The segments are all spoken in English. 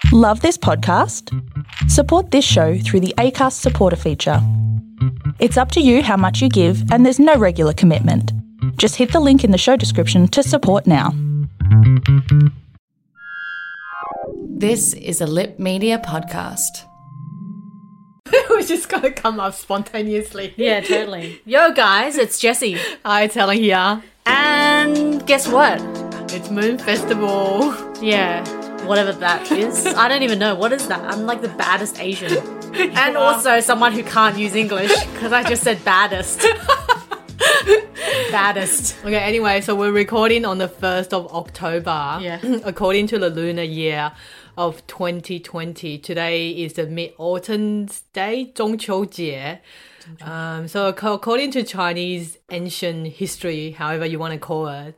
Love this podcast? Support this show through the Acast supporter feature. It's up to you how much you give, and there's no regular commitment. Just hit the link in the show description to support now. This is a Lip Media podcast. It was just going to come up spontaneously. Yeah, totally. Yo, guys, it's Jessie. Hi, it's Helen here. And guess what? It's Moon Festival. Yeah, whatever that is. I don't even know. What is that? I'm like the baddest Asian. And also someone who can't use English because I just said baddest. Baddest. Okay, anyway, so we're recording on the 1st of October. Yeah. According to the lunar year of 2020. Today is the Mid-Autumn Day, 中秋节. So according to Chinese ancient history, however you want to call it.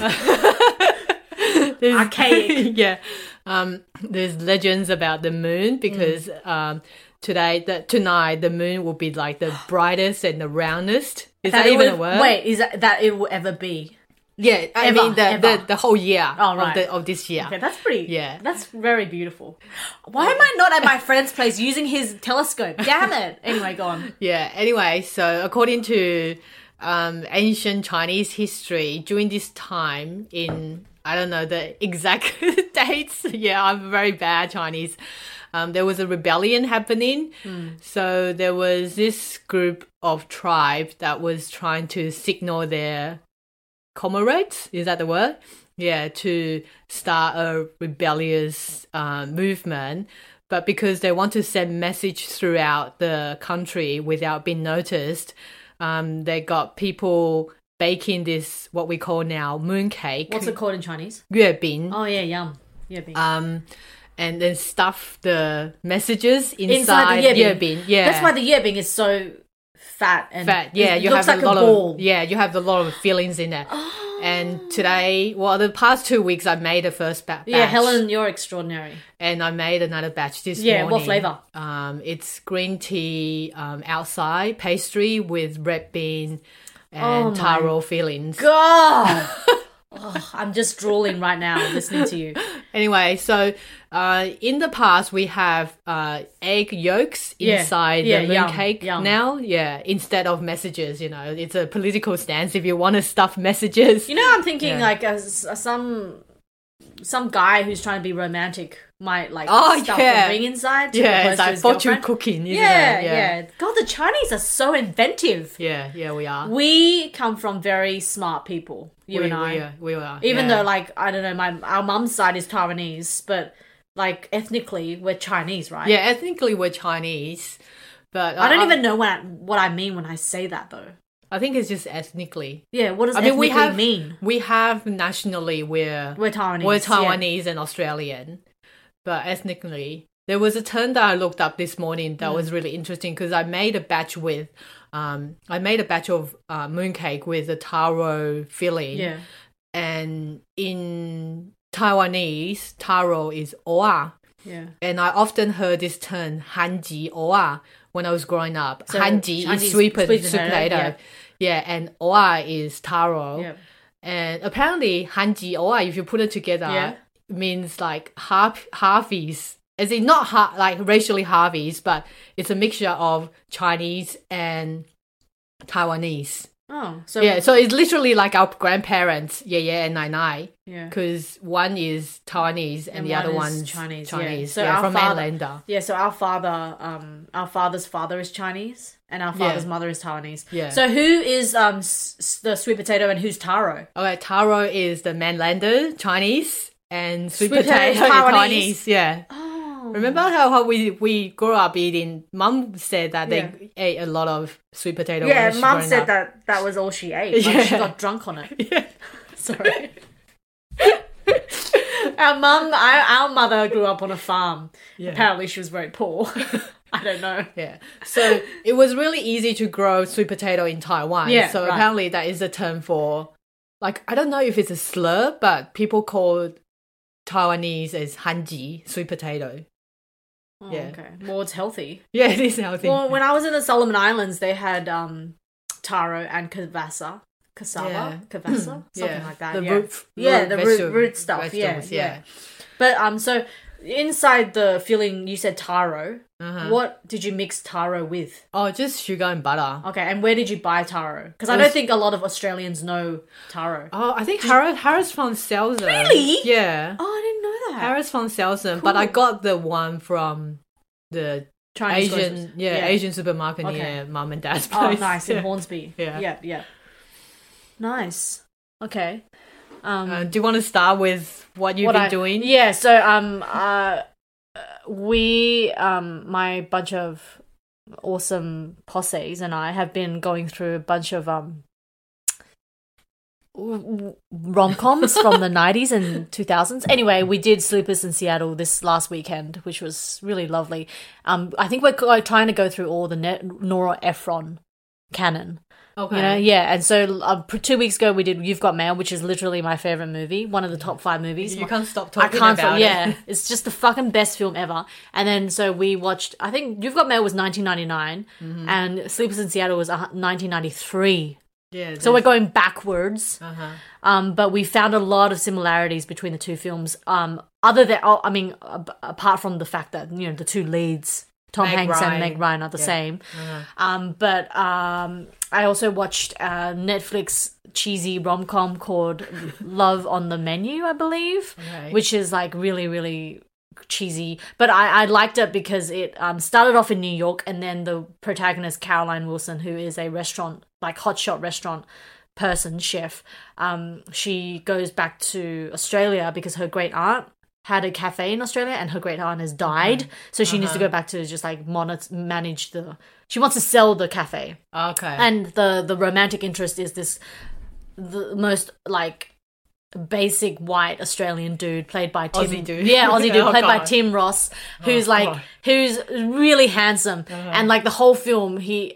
Archaic. Yeah. There's legends about the moon because tonight the moon will be like the brightest and the roundest. Is that even a word? Wait, is that it will ever be? Yeah, I mean the whole year of this year. Okay, that's pretty. Yeah, that's very beautiful. Why am I not at my friend's place using his telescope? Damn it! Anyway, go on. Yeah. Anyway, so according to ancient Chinese history, during this time in I don't know the exact dates. Yeah, I'm very bad Chinese. There was a rebellion happening. So there was this group of tribe that was trying to signal their comrades, is that the word? Yeah, to start a rebellious movement. But because they want to send message throughout the country without being noticed, they got people baking this, what we call now, mooncake. What's it called in Chinese? 月饼. Oh, yeah, yum. 月饼. And then stuff the messages inside the 月饼. Yeah. That's why the 月饼 is so fat and yeah, it you looks have like a lot ball. of you have a lot of fillings in it. And today, the past 2 weeks, I made the first batch. Yeah, Helen, you're extraordinary. And I made another batch this morning. Yeah, what flavour? It's green tea outside pastry with red bean and taro fillings. God! I'm just drooling right now listening to you. Anyway, so in the past we have egg yolks inside the mooncake now. Yeah, instead of messages, it's a political stance if you want to stuff messages. I'm thinking like some guy who's trying to be romantic might stuff the ring inside. Yeah, it's like fortune cooking, isn't it? Yeah. God, the Chinese are so inventive. Yeah, we are. We come from very smart people. You and I. We are. Even though, I don't know, our mum's side is Taiwanese, but ethnically we're Chinese, right? Yeah, ethnically we're Chinese, but I don't even know what I mean when I say that though. I think it's just ethnically. Yeah, what does ethnically mean? We have nationally we're Taiwanese. We're Taiwanese and Australian, but ethnically there was a term that I looked up this morning that was really interesting because I made a batch with of mooncake with a taro filling. Yeah. And in Taiwanese, taro is oa. Yeah. And I often heard this term hanji oa when I was growing up. So hanji is sweet potato. Yeah, and oa is taro. Yeah. And apparently hanji oa, if you put it together, means like halfies. As in not racially halfies, but it's a mixture of Chinese and Taiwanese. Oh, so so it's literally like our grandparents, and Nai. Yeah, because one is Taiwanese and the other one's Chinese. Yeah. So from Mainlander. Yeah, so our father's father is Chinese and our father's mother is Taiwanese. Yeah. So who is the sweet potato and who's taro? Okay, taro is the Mainlander Chinese and sweet potato is Taiwanese. Yeah. Oh. Remember how we grew up eating? Mum said that they ate a lot of sweet potato. Yeah, Mum said that was all she ate. Like she got drunk on it. Yeah. Sorry. Our mother grew up on a farm. Yeah. Apparently she was very poor. I don't know. Yeah. So it was really easy to grow sweet potato in Taiwan. Yeah, so apparently that is a term for, I don't know if it's a slur, but people call Taiwanese as hanji, sweet potato. Oh, yeah. Okay. Well, it's healthy. Yeah, it is healthy. Well, when I was in the Solomon Islands, they had taro and cassava, something like that. The root stuff. Yeah. But inside the filling, you said taro. What did you mix taro with? Oh, just sugar and butter. Okay, and where did you buy taro? Because I don't think a lot of Australians know taro. Oh, I think Harris Farm sells them. Really? Yeah. Oh, I didn't know that. Harris Farm sells them, but I got the one from the Chinese Asian, groceries. Asian supermarket Okay. near mum and dad's Oh, place. nice, in Yeah. Hornsby. Yeah. Yeah. Nice. Okay. Do you want to start with what you've been doing? Yeah, so we my bunch of awesome posses and I have been going through a bunch of rom-coms from the 90s and 2000s. Anyway, we did Sleepless in Seattle this last weekend, which was really lovely. I think we're trying to go through all the Nora Ephron canon. Okay. You know, yeah, and so 2 weeks ago we did You've Got Mail, which is literally my favorite movie, one of the top 5 movies. You can't stop I talking can't about stop. it. Yeah, it's just the fucking best film ever. And then so we watched. I think You've Got Mail was 1999, and Sleepless in Seattle was 1993. Yeah. So we're going backwards. Uh-huh. But we found a lot of similarities between the two films. Other than, apart from the fact that the two leads, Tom Meg Hanks Ryan. and Meg Ryan, are the same. But I also watched a Netflix cheesy rom-com called Love on the Menu, I believe, which is like really, really cheesy. But I liked it because it started off in New York, and then the protagonist, Caroline Wilson, who is a restaurant, like hotshot restaurant person, chef, she goes back to Australia because her great aunt had a cafe in Australia and her great aunt has died. So she needs to go back to just like manage she wants to sell the cafe. Okay. And the romantic interest is the most like basic white Australian dude played by Tim. Aussie dude. Yeah, Aussie dude Oh, played by God. Tim Ross, who's who's really handsome. And like the whole film, he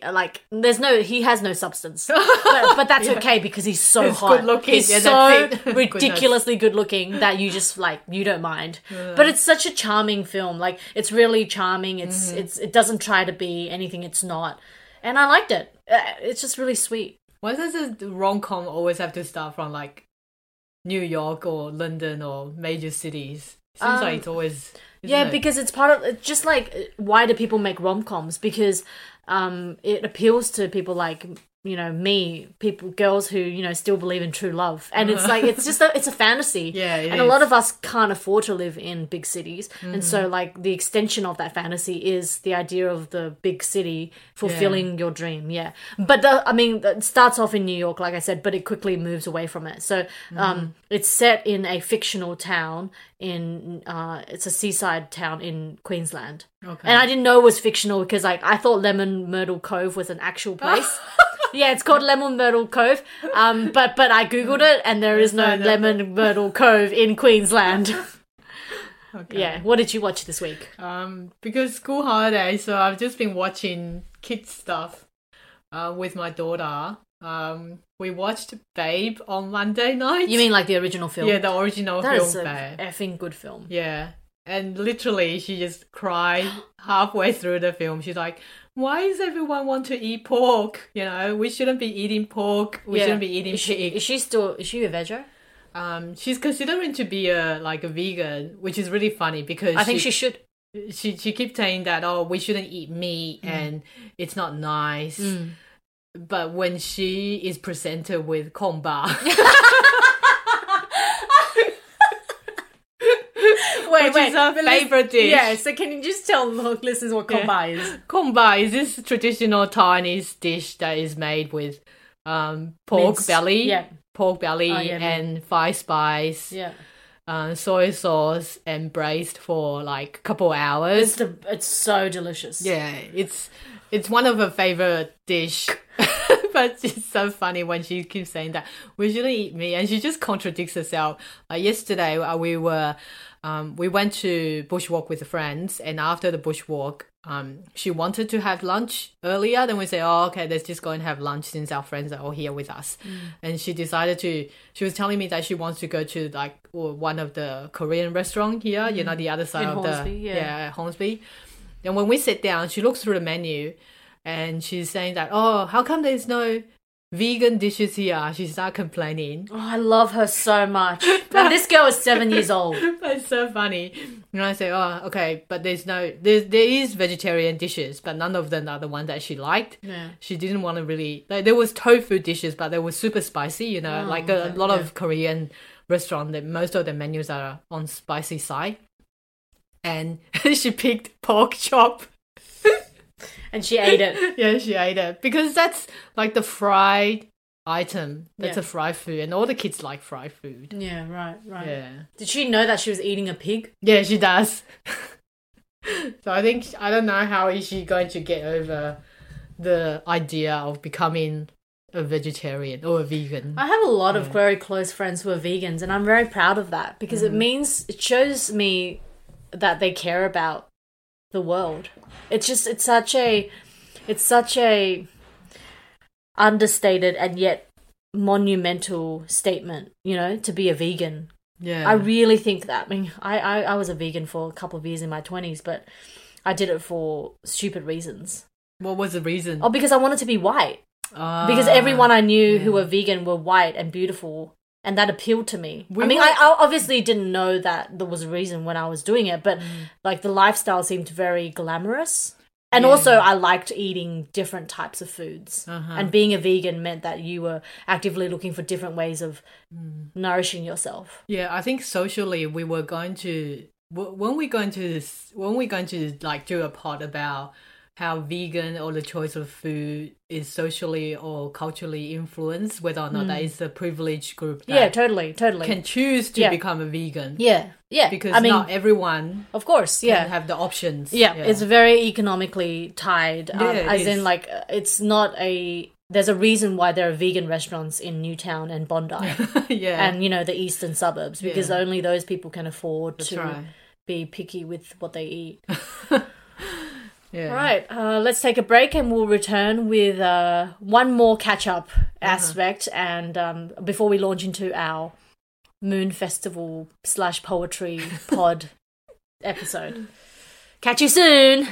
has no substance. But that's okay because he's so He's hot. good looking. He's Yeah, so that's it. ridiculously good looking that you just you don't mind. But it's such a charming film. Like it's really charming. It doesn't try to be anything it's not. And I liked it. It's just really sweet. Why does a rom-com always have to start from like New York or London or major cities? Seems like it's always... Yeah, because it's part of... It's just like, why do people make rom-coms? Because it appeals to people like, me, girls who, still believe in true love. And it's like, it's a fantasy. Yeah, it And a is. lot of us can't afford to live in big cities. And so, like, the extension of that fantasy is the idea of the big city fulfilling your dream, yeah. But, it starts off in New York, like I said, but it quickly moves away from it. So, it's set in a fictional town it's a seaside town in Queensland. Okay. And I didn't know it was fictional because, I thought Lemon Myrtle Cove was an actual place. Yeah, it's called Lemon Myrtle Cove. But I googled it and there is no Lemon Myrtle Cove in Queensland. Okay. Yeah. What did you watch this week? Because school holiday, so I've just been watching kids stuff with my daughter. We watched Babe on Monday night. You mean like the original film? Yeah, the original That film is a Babe. effing good film. Yeah. And literally, she just cried halfway through the film. She's like, why does everyone want to eat pork? We shouldn't be eating pork. We shouldn't be eating pig. Is she a veggie? She's considering to be a vegan, which is really funny because I think she should. She keeps saying that, we shouldn't eat meat and it's not nice. But when she is presented with komba, which is her favorite dish. Yeah, so can you just tell the listeners what komba is? Komba is this traditional Chinese dish that is made with pork Mince. belly, Yeah. and 5 spice, soy sauce, and braised for like a couple hours. It's so delicious. Yeah, it's one of her favorite dish. But it's so funny when she keeps saying that we shouldn't eat meat, and she just contradicts herself. Yesterday, we went to bushwalk with friends, and after the bushwalk, she wanted to have lunch earlier. Then we say, okay, let's just go and have lunch since our friends are all here with us. And she decided she was telling me that she wants to go to like one of the Korean restaurant here, the other side In of Hornsby, Hornsby. And when we sit down, she looks through the menu and she's saying that, how come there's no vegan dishes here, she started complaining. Oh, I love her so much. And this girl is 7 years old. But it's so funny. And I say, oh, okay, but there is vegetarian dishes, but none of them are the one that she liked. Yeah. She didn't want to really, like, there was tofu dishes, but they were super spicy, you know, like a lot of Korean restaurant that most of the menus are on spicy side. And she picked pork chop. And she ate it. Yeah, she ate it because that's like the fried item. That's a fried food, and all the kids like fried food. Yeah, right. Yeah. Did she know that she was eating a pig? Yeah, she does. So I don't know how is she going to get over the idea of becoming a vegetarian or a vegan. I have a lot of very close friends who are vegans, and I'm very proud of that because it shows me that they care about the world. It's such a understated and yet monumental statement, you know, to be a vegan. Yeah. I really think that. I mean, I was a vegan for a couple of years in my 20s, but I did it for stupid reasons. What was the reason? Oh, because I wanted to be white. Because everyone I knew who were vegan were white and beautiful, and that appealed to me. I obviously didn't know that there was a reason when I was doing it, but like the lifestyle seemed very glamorous. And also I liked eating different types of foods. And being a vegan meant that you were actively looking for different ways of nourishing yourself. Yeah, I think socially we were going to when we're going to like do a pod about how vegan or the choice of food is socially or culturally influenced, whether or not that is a privileged group that totally can choose to become a vegan. Yeah. Because I mean, not everyone of course, can have the options. Yeah, it's very economically tied. In like it's not there's a reason why there are vegan restaurants in Newtown and Bondi. And, you know, the eastern suburbs, because only those people can afford to be picky with what they eat. Yeah. All right, let's take a break and we'll return with one more catch-up aspect and before we launch into our Moon Festival / poetry pod episode. Catch you soon!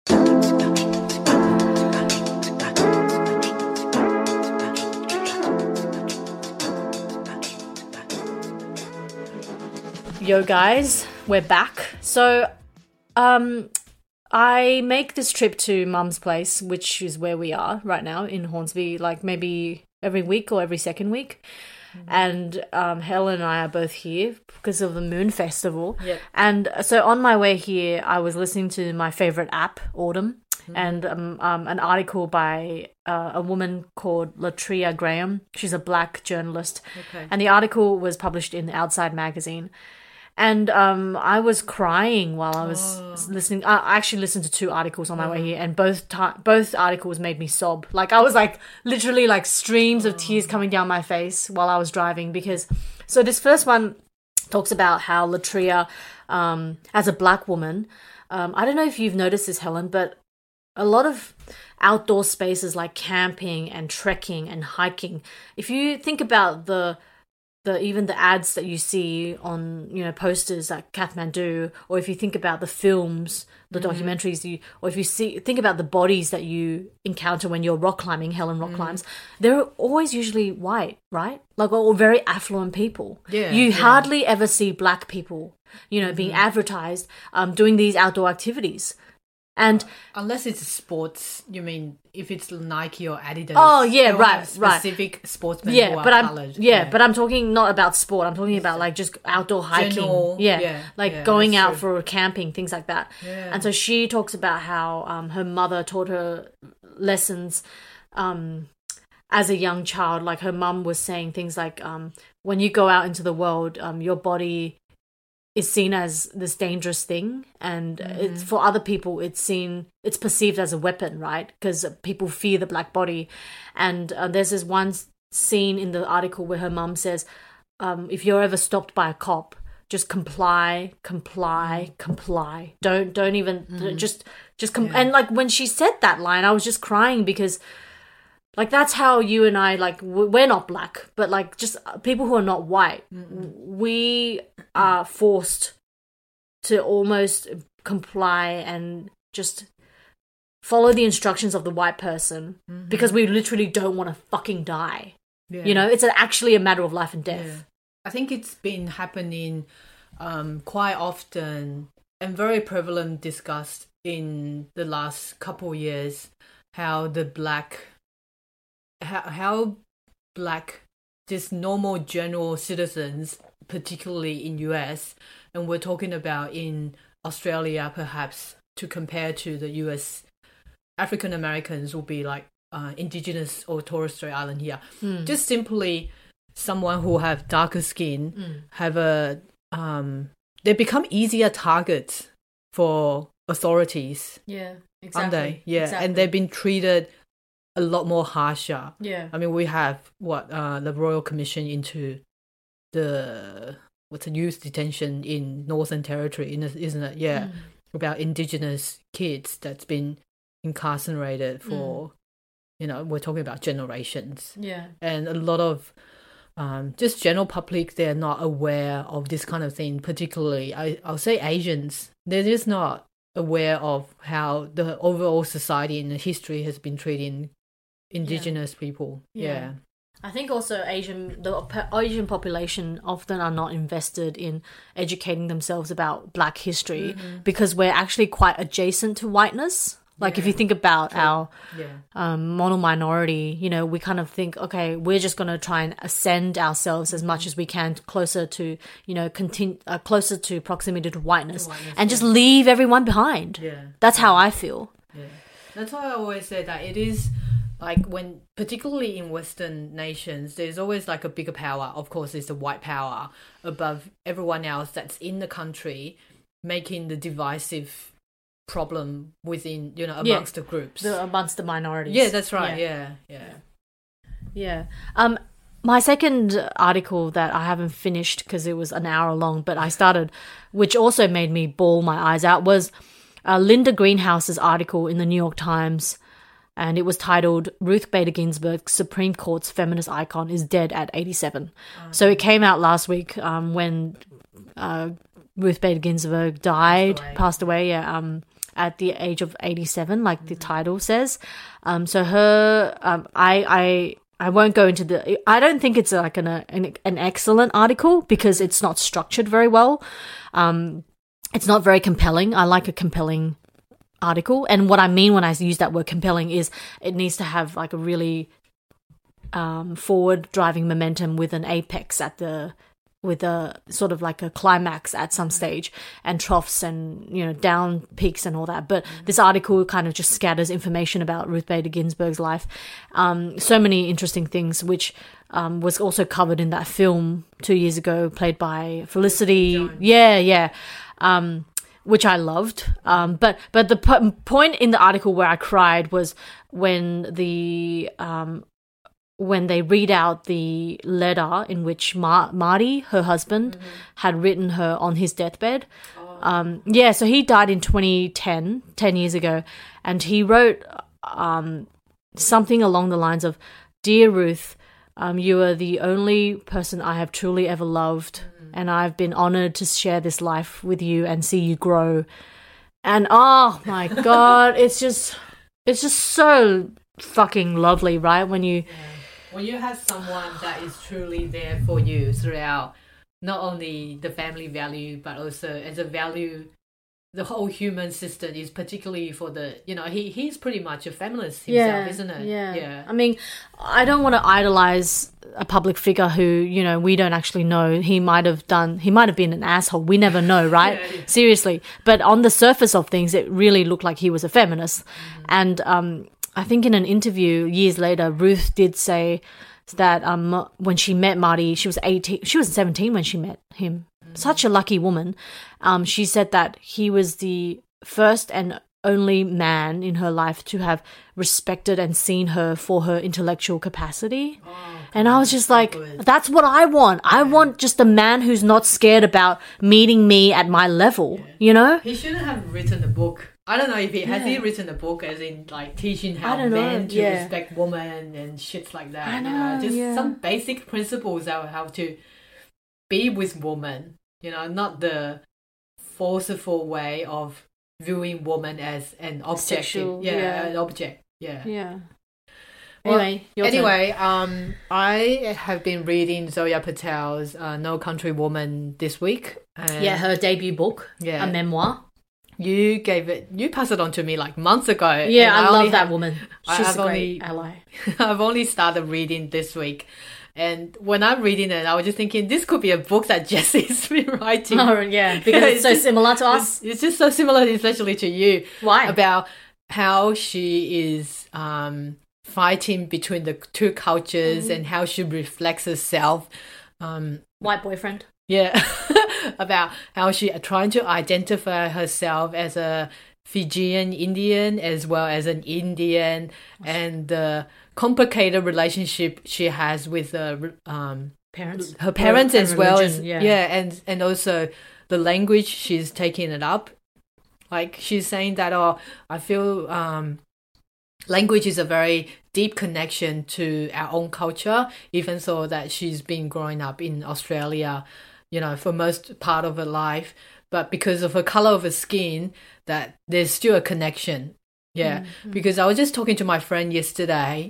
Yo guys, we're back. So, I make this trip to Mum's place, which is where we are right now in Hornsby, like maybe every week or every second week. And Helen and I are both here because of the Moon Festival. Yep. And so on my way here, I was listening to my favorite app, Autumn, and an article by a woman called Latria Graham. She's a black journalist. Okay. And the article was published in Outside magazine. And I was crying while I was listening. I actually listened to 2 articles on my way here, and both articles made me sob. Like I was like literally like streams of tears coming down my face while I was driving because. So this first one talks about how Latria, as a black woman, I don't know if you've noticed this, Helen, but a lot of outdoor spaces like camping and trekking and hiking. If you think about even the ads that you see on, you know, posters like Kathmandu, or if you think about the films, the documentaries, or if you think about the bodies that you encounter when you're rock climbing, Helen rock climbs, they're always usually white, right? Like all very affluent people. Yeah. You hardly ever see black people, you know, being advertised, doing these outdoor activities. And unless it's sports, you mean if it's Nike or Adidas? Oh yeah, they'll right, have specific sportsmen. Yeah, who are but coloured. but I'm talking not about sport. I'm talking about like just outdoor hiking. General, Going out true. for camping, things like that. Yeah. And so she talks about how her mother taught her lessons as a young child. Like her mum was saying things like, when you go out into the world, your body is seen as this dangerous thing, and it's for other people it's perceived as a weapon, right? Because people fear the black body. And there's this one scene in the article where her mum says, if you're ever stopped by a cop, just comply. Don't even and like when she said that line, I was just crying because like that's how you and I, like we're not black, but like just people who are not white, we are forced to almost comply and just follow the instructions of the white person because we literally don't want to fucking die. Yeah. You know, it's actually a matter of life and death. Yeah. I think it's been happening quite often and very prevalent, discussed in the last couple of years, how black just normal general citizens, particularly in US, and we're talking about in Australia perhaps, to compare to the US, African Americans will be like indigenous or Torres Strait Island here. Just simply someone who have darker skin have they become easier targets for authorities. Yeah, exactly. Aren't they? Yeah, exactly. and they've been treated a lot more harsher. Yeah. I mean, we have the Royal Commission into the youth detention in Northern Territory, isn't it? Yeah, about Indigenous kids that's been incarcerated for, we're talking about generations. Yeah, and a lot of just general public, they're not aware of this kind of thing. Particularly, I'll say Asians, they're just not aware of how the overall society and the history has been treating indigenous people. Yeah. I think also the Asian population often are not invested in educating themselves about Black history because we're actually quite adjacent to whiteness. Like if you think about our mono minority, we kind of think, okay, we're just going to try and ascend ourselves as much as we can closer to, closer to proximity to whiteness, and just leave everyone behind. Yeah, that's how I feel. Yeah, that's why I always say that it is like when, particularly in Western nations, there's always like a bigger power. Of course, it's the white power above everyone else that's in the country, making the divisive problem within amongst the groups, amongst the minorities. Yeah, that's right. Yeah. My second article that I haven't finished because it was an hour long, but I started, which also made me bawl my eyes out, was Linda Greenhouse's article in the New York Times, and it was titled "Ruth Bader Ginsburg, Supreme Court's Feminist Icon, is Dead at 87." So it came out last week when Ruth Bader Ginsburg passed away, at the age of 87, like the title says. So her, I won't go into I don't think it's like an excellent article because it's not structured very well. It's not very compelling. I like a compelling article. And what I mean when I use that word compelling is it needs to have like a really forward driving momentum with an apex with a sort of like a climax at some stage and troughs and, down peaks and all that. But this article kind of just scatters information about Ruth Bader Ginsburg's life. So many interesting things, which was also covered in that film 2 years ago, played by Felicity. Yeah. Which I loved. But the point in the article where I cried was when they read out the letter in which Marty, her husband, had written her on his deathbed. So he died in 2010, 10 years ago, and he wrote something along the lines of, "Dear Ruth, you are the only person I have truly ever loved, and I've been honored to share this life with you and see you grow." And oh my God, it's just so fucking lovely, right? When you have someone that is truly there for you throughout not only the family value, but also as a value, the whole human system is particularly for the, he's pretty much a feminist himself, isn't it? Yeah. I mean, I don't want to idolize a public figure who, we don't actually know. He might have been an asshole. We never know, right? Yeah. Seriously. But on the surface of things, it really looked like he was a feminist. And, I think in an interview years later, Ruth did say that when she met Marty, she was 17 when she met him. Such a lucky woman. She said that he was the first and only man in her life to have respected and seen her for her intellectual capacity. And I was just like, that's what I want. I want just a man who's not scared about meeting me at my level, He shouldn't have written a book. I don't know if has he written a book as in like teaching how men to respect women and shit like that. Some basic principles of how to be with women, not the forceful way of viewing woman as an object. Sexual, yeah. An object. Yeah. Yeah. Well, Anyway, your turn. anyway, I have been reading Zoya Patel's No Country Woman this week. And Yeah, her debut book, Yeah. a memoir. you passed it on to me like months ago. Yeah, and I love only that have- woman. I- She's I've a great only- ally. I've only started reading this week. And when I'm reading it, I was just thinking this could be a book that Jessie's been writing. Oh, yeah, because it's so just- similar to us. It's just so similar, especially to you. Why? About how she is fighting between the two cultures and how she reflects herself. White boyfriend. Yeah, about how she trying to identify herself as a Fijian Indian as well as an Indian, and the complicated relationship she has with Parents. her parents And as well as religion, yeah. and also the language she's taking it up. Like she's saying that, I feel language is a very deep connection to our own culture, even so that she's been growing up in Australia, for most part of her life. But because of her color of her skin, that there's still a connection. Yeah, because I was just talking to my friend yesterday.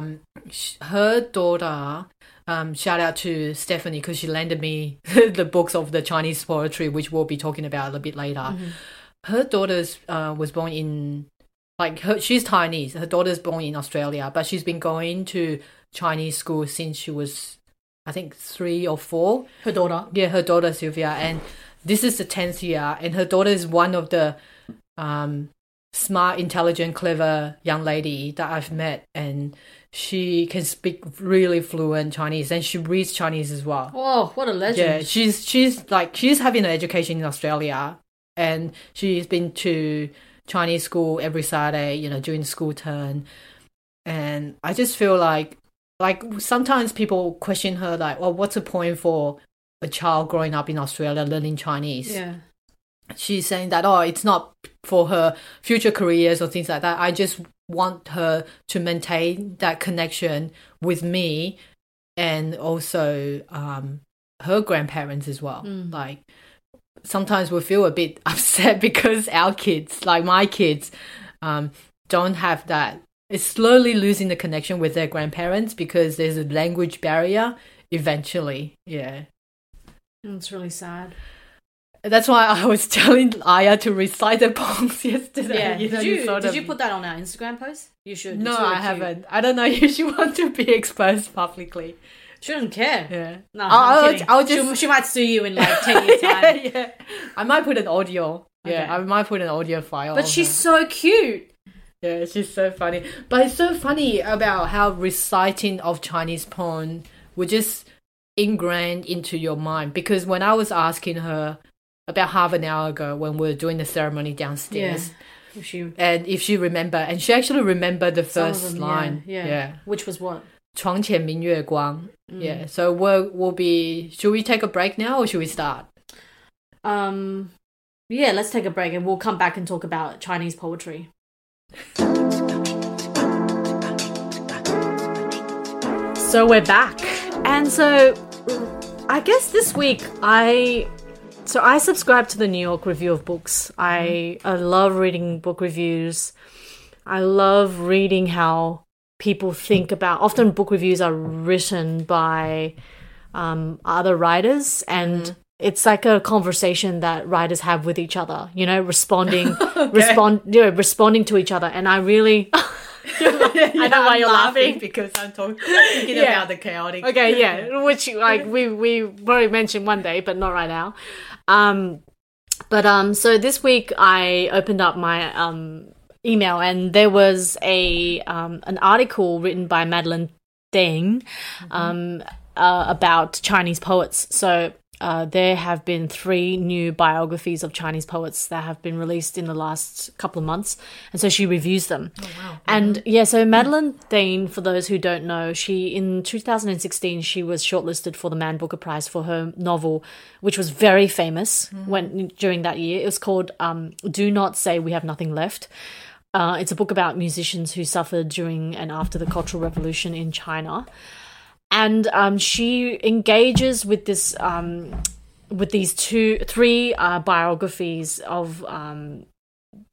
Her daughter, shout out to Stephanie because she lended me the books of the Chinese poetry, which we'll be talking about a little bit later. Her daughter was born in, she's Chinese. Her daughter's born in Australia, but she's been going to Chinese school since she was, I think, 3 or 4. Her daughter. Yeah, her daughter Sylvia, and this is the 10th year, and her daughter is one of the smart, intelligent, clever young lady that I've met, and she can speak really fluent Chinese, and she reads Chinese as well. Oh, what a legend. Yeah, she's having an education in Australia, and she's been to Chinese school every Saturday, during the school term. And I just feel like sometimes people question her, like, well, what's the point for a child growing up in Australia learning Chinese? Yeah. She's saying that, it's not for her future careers or things like that. I just want her to maintain that connection with me and also her grandparents as well. Like, sometimes we feel a bit upset because our kids, like my kids, don't have that. It's slowly losing the connection with their grandparents because there's a language barrier eventually. Yeah. It's really sad. That's why I was telling Aya to recite the poems yesterday. Yeah. Did you put put that on our Instagram post? You should. No, It's really I cute. haven't. I don't know if you want to be exposed publicly. Shouldn't care. Yeah. No, I'll I'm kidding. I'll just She might sue you in like 10 years' time. yeah. I might put an audio. Yeah, Okay. I might put an audio file. But of she's her. so cute. Yeah, she's so funny. But it's so funny about how reciting of Chinese poem would just ingrained into your mind. Because when I was asking her about half an hour ago when we were doing the ceremony downstairs, If she, and if she remember, and she actually remembered the some of first them, line. Yeah. Which was what? 床前明月光. Yeah. So we'll be. Should we take a break now or should we start? Yeah, let's take a break and we'll come back and talk about Chinese poetry. So we're back. And so I guess this week I subscribe to the New York Review of Books. I love reading book reviews. I love reading how people think about, often book reviews are written by other writers, and it's like a conversation that writers have with each other, responding to each other. And I really I know why you're laughing. Because I'm thinking about the chaotic. Okay, yeah, which like we probably mentioned one day, but not right now. So this week I opened up my email and there was an article written by Madeline Deng about Chinese poets. So there have been 3 new biographies of Chinese poets that have been released in the last couple of months, and so she reviews them. Oh, wow. And so Madeline Deng, for those who don't know, in 2016 she was shortlisted for the Man Booker Prize for her novel, which was very famous during that year. It was called Do Not Say We Have Nothing Left. It's a book about musicians who suffered during and after the Cultural Revolution in China. And she engages with this, with these 3 biographies of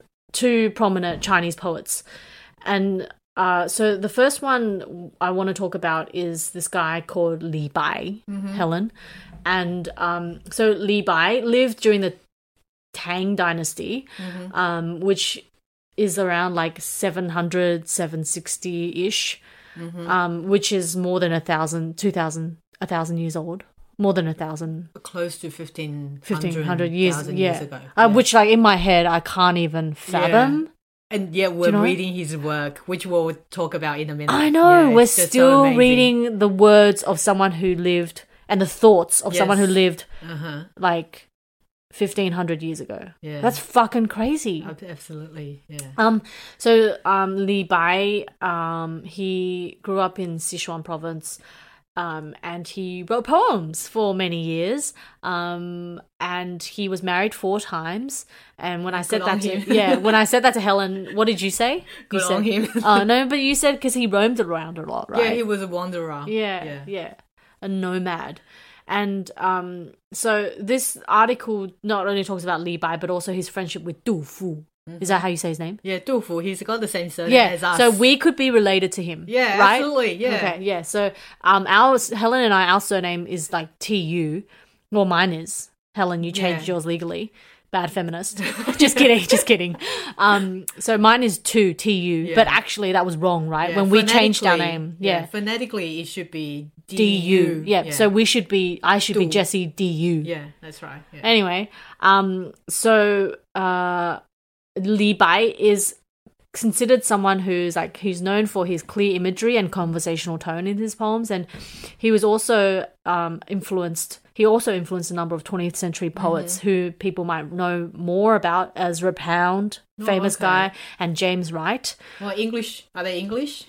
two prominent Chinese poets. And so the first one I want to talk about is this guy called Li Bai, Helen. And so Li Bai lived during the Tang Dynasty, which is around like 700, 760-ish, which is more than 1,000 years old. More than 1,000. Close to 1,500 years, years ago. Which, like, in my head, I can't even fathom. And yet we're reading his work, which we'll talk about in a minute. I know. Yeah, we're it's just so still amazing. reading the words of someone who lived and the thoughts of someone who lived like 1,500 years ago. Yeah. That's fucking crazy. Absolutely, yeah. So Li Bai, he grew up in Sichuan province, and he wrote poems for many years. And he was married 4 times. And when I said that when I said that to Helen, what did you say? Good on him. Oh no, but you said because he roamed around a lot, right? Yeah, he was a wanderer. Yeah, a nomad. And so this article not only talks about Li Bai, but also his friendship with Du Fu. Is that how you say his name? Yeah, Du Fu. He's got the same surname as us. So we could be related to him. Yeah, right? absolutely. Yeah. Okay, yeah. So Helen and I, our surname is like TU. Well, mine is. Helen, you changed yours legally. Bad feminist. Just kidding. So mine is TU, but actually that was wrong, right? Yeah, when we changed our name. Yeah. Phonetically, it should be DU. Yeah. So I should be Jessie DU. Yeah, that's right. Yeah. Anyway, so Li Bai is considered someone who's known for his clear imagery and conversational tone in his poems, and he was also influenced a number of 20th century poets who people might know more about, Ezra Pound, famous guy, and James Wright. Well, English, are they English?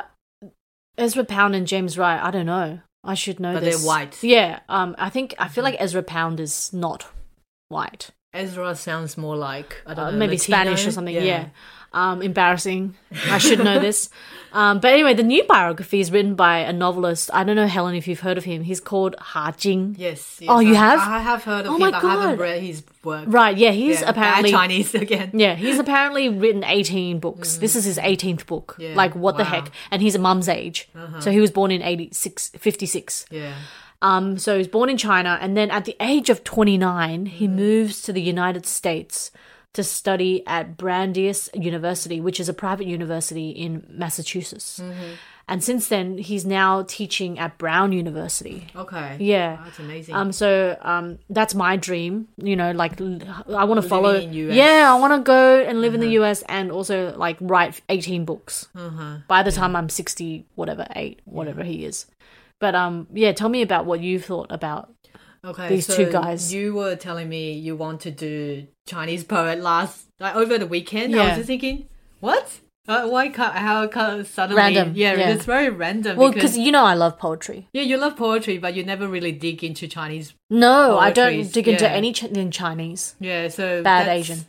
Ezra Pound and James Wright, I don't know. I should know but this. But they're white. Yeah, I feel like Ezra Pound is not white. Ezra sounds more like, I don't know, maybe Latino? Spanish or something, yeah. Embarrassing. I should know this. But anyway, the new biography is written by a novelist. I don't know, Helen, if you've heard of him. He's called Ha Jing. Yes. Oh, you have? I have heard of him, my but God. I haven't read his work. Right, yeah, he's apparently... Bad Chinese again. Yeah, he's apparently written 18 books. This is his 18th book. Yeah. Like, what the Wow. heck? And he's a mum's age. So he was born in 56. Yeah. So he was born in China, and then at the age of 29, he moves to the United States to study at Brandeis University, which is a private university in Massachusetts. And since then, he's now teaching at Brown University. Okay. Yeah. Wow, that's amazing. So that's my dream, like I want to follow. in US. Yeah, I want to go and live in the US and also like write 18 books by the time I'm 60, whatever he is. But tell me about what you thought about these two guys. You were telling me you want to do Chinese poet over the weekend. Yeah. I was just thinking, what? How suddenly? Random. Yeah, Yeah. it's very random. Well, because I love poetry. Yeah, you love poetry, but you never really dig into Chinese. No, I poetries. don't dig into Yeah. anything Chinese. Yeah, so Bad that's- Asian.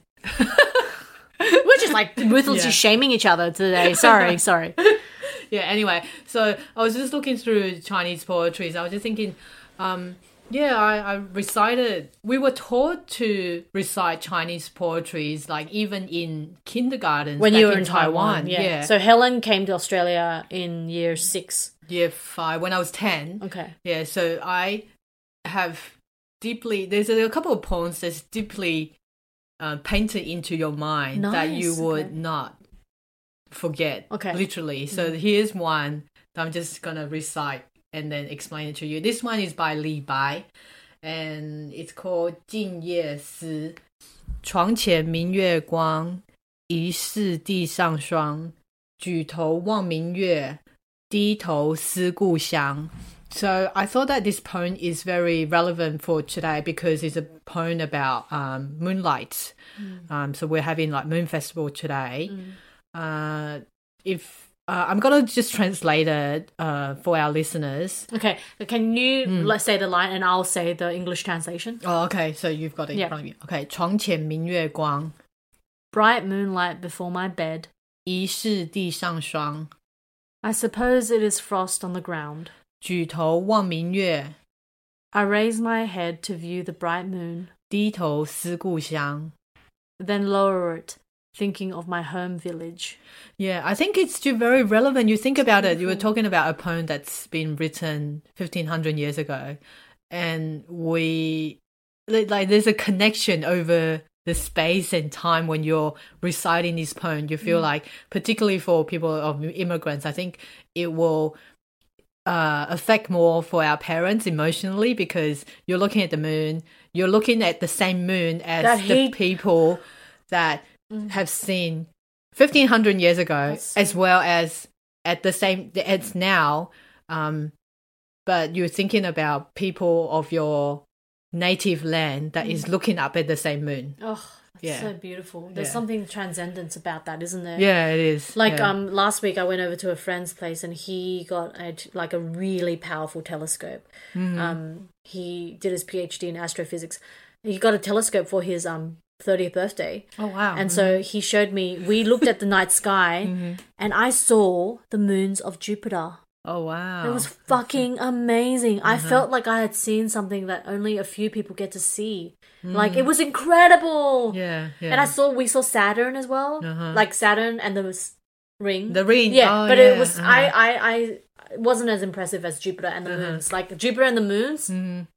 We're just like ruthlessly shaming each other today. Sorry. Yeah, anyway, so I was just looking through Chinese poetry. I was just thinking, I recited, we were taught to recite Chinese poetry, like even in kindergarten. When you were in Taiwan. Yeah. So Helen came to Australia in year 6. Year 5, when I was 10. Okay. Yeah, so I have there's a couple of poems that's deeply painted into your mind that you would not forget, literally. So here's one that I'm just gonna recite and then explain it to you. This one is by Li Bai, and it's called 静夜思。床前明月光，疑是地上霜。举头望明月，低头思故乡。So I thought that this poem is very relevant for today because it's a poem about moonlight. So we're having like Moon Festival today. I'm gonna just translate it for our listeners. Okay, can you let's say the line and I'll say the English translation? Oh, okay. So you've got it in front of you. Okay, 床前明月光， Bright moonlight before my bed. 疑是地上霜。 I suppose it is frost on the ground. 举头望明月， I raise my head to view the bright moon, 低头思故乡。 then lower it thinking of my home village. Yeah, I think it's still very relevant. You think about it, you were talking about a poem that's been written 1,500 years ago, and there's a connection over the space and time when you're reciting this poem. You feel like, particularly for people of immigrants, I think it will affect more for our parents emotionally, because you're looking at the moon, you're looking at the same moon as the people that have seen 1,500 years ago, as well as at the same as now. But you're thinking about people of your native land that is looking up at the same moon. Oh, that's so beautiful. There's something transcendent about that, isn't there? Yeah, it is. Like last week I went over to a friend's place and he got a really powerful telescope. He did his PhD in astrophysics. He got a telescope for his 30th birthday. Oh, wow. And so he showed me, we looked at the night sky and I saw the moons of Jupiter. Oh, wow. It was fucking amazing. I felt like I had seen something that only a few people get to see. Like, it was incredible. Yeah. And we saw Saturn as well. Like Saturn and the ring. The ring. Yeah, but it was, I it wasn't as impressive as Jupiter and the moons. Like, Jupiter and the moons,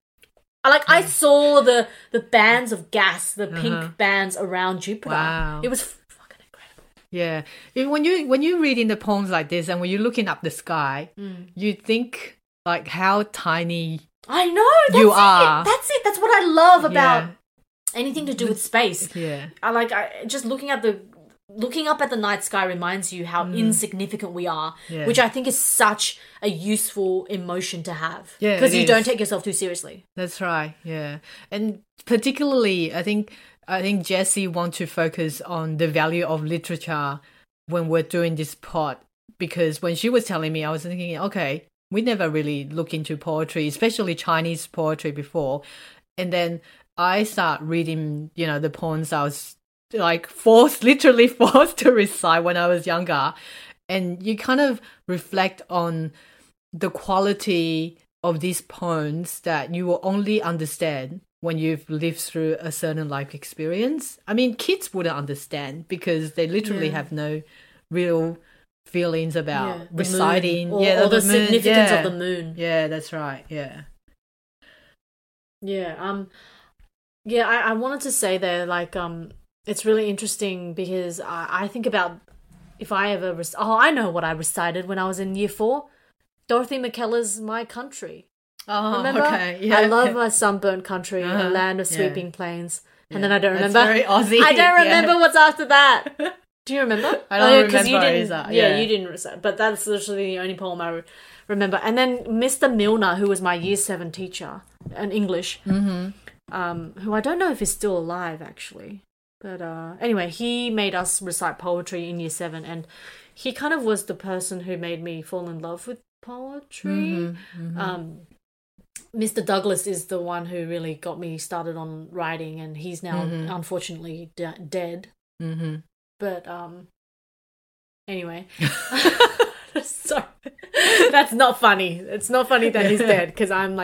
I saw the bands of gas, the pink bands around Jupiter. Wow. It was fucking incredible. Yeah. When you're reading the poems like this and when you're looking up the sky, you think like how tiny I know you are. That's it. That's what I love about anything to do with space. Yeah. Just looking up at the night sky reminds you how insignificant we are, which I think is such a useful emotion to have. Yeah, because you don't take yourself too seriously. That's right. Yeah, and particularly, I think Jessie wants to focus on the value of literature when we're doing this pod, because when she was telling me, I was thinking, okay, we never really look into poetry, especially Chinese poetry before, and then I start reading, the poems I was like literally forced to recite when I was younger, and you kind of reflect on the quality of these poems that you will only understand when you've lived through a certain life experience. I mean, kids wouldn't understand because they literally have no real feelings about reciting or the significance of the moon. Yeah, that's right. Yeah. I wanted to say there, like, it's really interesting because I think about if I ever... I know what I recited when I was in year 4. Dorothy McKellar's My Country. Oh, remember? Okay. Yeah. I love my sunburnt country, a land of sweeping plains. And then I don't remember. That's very Aussie. I don't remember what's after that. Do you remember? I don't remember you didn't, either. Yeah, you didn't recite. But that's literally the only poem I remember. And then Mr. Milner, who was my year 7 teacher in English, who I don't know if he's still alive, actually. But anyway, he made us recite poetry in year 7, and he kind of was the person who made me fall in love with poetry. Mr. Douglas is the one who really got me started on writing, and he's now unfortunately dead. But anyway, sorry, that's not funny. It's not funny that he's dead, because I'm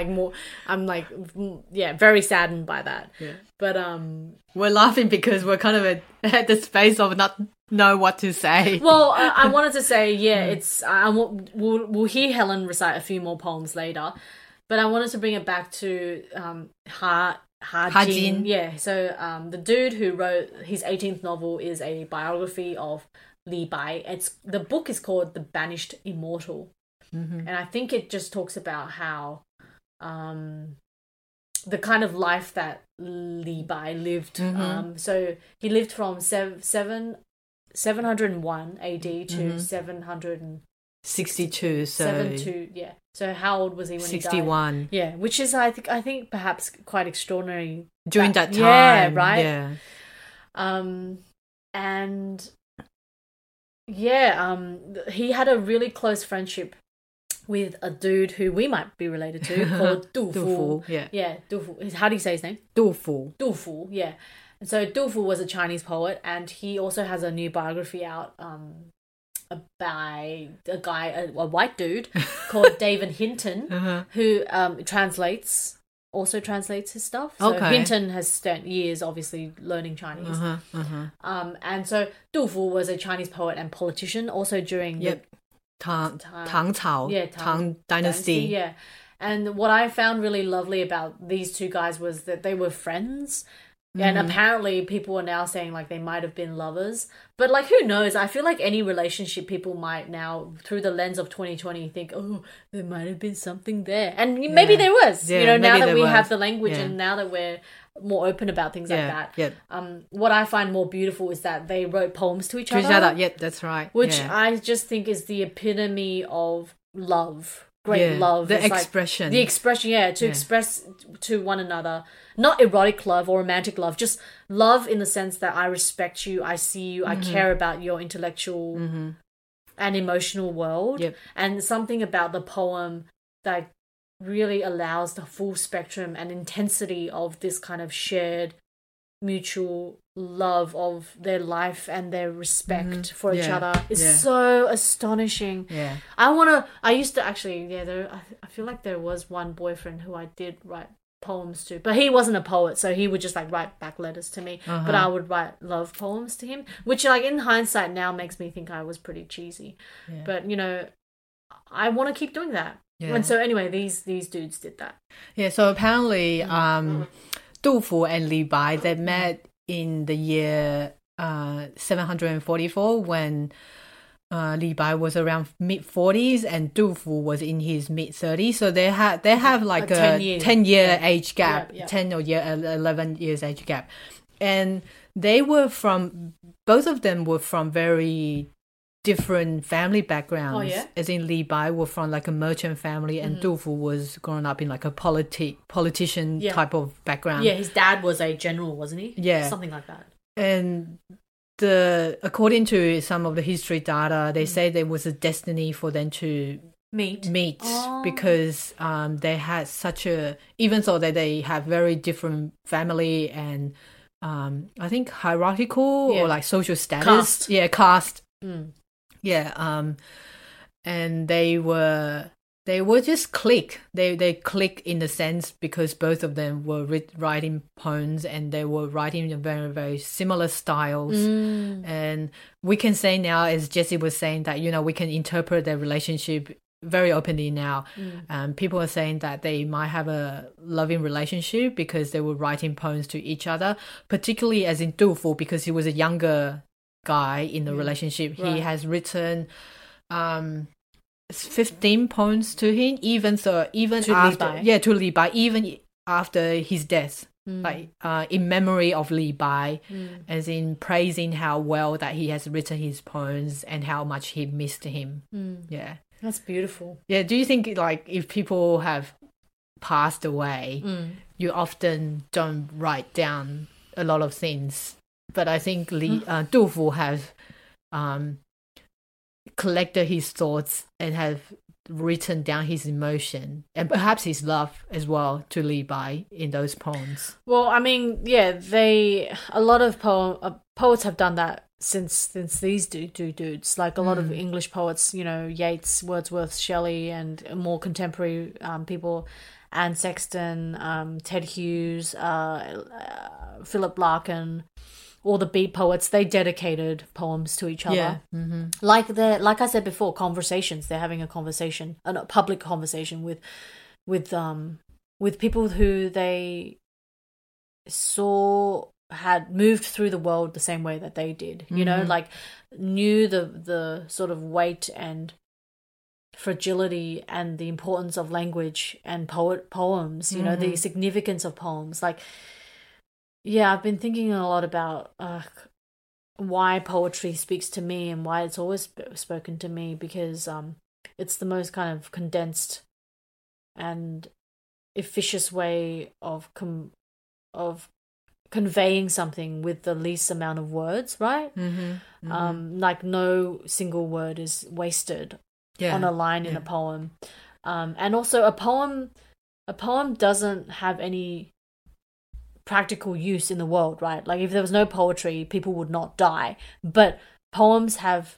very saddened by that. Yeah. But we're laughing because we're kind of at the space of not know what to say. Well, I wanted to say, it's we'll hear Helen recite a few more poems later, but I wanted to bring it back to Ha Jin. Yeah, so the dude who wrote his 18th novel is a biography of Li Bai. The book is called The Banished Immortal, and I think it just talks about how the kind of life that Li Bai lived. So he lived from 701 AD to 762. So how old was he when 61. he died? Yeah, which is I think perhaps quite extraordinary during that time. Yeah, right. Yeah. He had a really close friendship with a dude who we might be related to called Du Fu. Yeah, Du Fu. How do you say his name? Du Fu. Du Fu. Yeah. And so Du Fu was a Chinese poet, and he also has a new biography out by a white dude called David Hinton, who translates also translates his stuff. So Okay. Hinton has spent years obviously learning Chinese. And so Du Fu was a Chinese poet and politician also during Yep. Tang Cao, Tang Dynasty. Yeah. And what I found really lovely about these two guys was that they were friends. And apparently people are now saying like they might have been lovers. But like who knows? I feel like any relationship people might now, through the lens of 2020, think, oh, there might have been something there. And maybe there was. Yeah, you know, now maybe that there we was. have the language Yeah. and now that we're more open about things like that. Yep. What I find more beautiful is that they wrote poems to each To other. each other. Yep, that's right. Which yeah. I just think is the epitome of love. Great Yeah, love. the It's like expression. the expression, to express to one another. Not erotic love or romantic love, just love in the sense that I respect you, I see you, I care about your intellectual and emotional world. Yep. And something about the poem that really allows the full spectrum and intensity of this kind of shared mutual love of their life and their respect for each Yeah. other is Yeah. so astonishing. Yeah. I used to actually, I feel like there was one boyfriend who I did write poems to, but he wasn't a poet, so he would just like write back letters to me, but I would write love poems to him, which like in hindsight now makes me think I was pretty cheesy. But you know, I want to keep doing that. Yeah. And so anyway, these dudes did that. Yeah, so apparently Du Fu and Li Bai, they met in the year 744 when Li Bai was around mid-40s and Du Fu was in his mid-30s. So they have like a 10-year age gap, 10 or 11 years age gap. And both of them were from very different family backgrounds. Oh, yeah? As in Li Bai were from like a merchant family and Du Fu was growing up in like a politician type of background. Yeah, his dad was a general, wasn't he? Yeah. Something like that. And according to some of the history data, they say there was a destiny for them to meet because they had even though that they have very different family and I think hierarchical or like social status. Caste. And they were just click. They click in the sense because both of them were writing poems and they were writing in very, very similar styles. And we can say now, as Jessie was saying, that, you know, we can interpret their relationship very openly now. People are saying that they might have a loving relationship because they were writing poems to each other, particularly as in Du Fu, because he was a younger guy in the relationship. Right. He has written 15 poems to him, to Li Bai, even after his death, like in memory of Li Bai, as in praising how well that he has written his poems and how much he missed him. Yeah, that's beautiful. Yeah, do you think like if people have passed away, you often don't write down a lot of things? But I think Du Fu has collected his thoughts and have written down his emotion and perhaps his love as well to Li Bai in those poems. Well, I mean, a lot of poets have done that since these dudes. Like a lot of English poets, you know, Yeats, Wordsworth, Shelley, and more contemporary people, Anne Sexton, Ted Hughes, Philip Larkin. All the beat poets, they dedicated poems to each other. Yeah. Like I said before, conversations. They're having a conversation, a public conversation with people who they saw had moved through the world the same way that they did. You know, like knew the sort of weight and fragility and the importance of language and poems. You know, the significance of poems. Like. Yeah, I've been thinking a lot about why poetry speaks to me and why it's always spoken to me, because it's the most kind of condensed and efficacious way of conveying something with the least amount of words, right? Like no single word is wasted on a line in a poem. And also a poem doesn't have any practical use in the world, right? Like if there was no poetry, people would not die, but poems have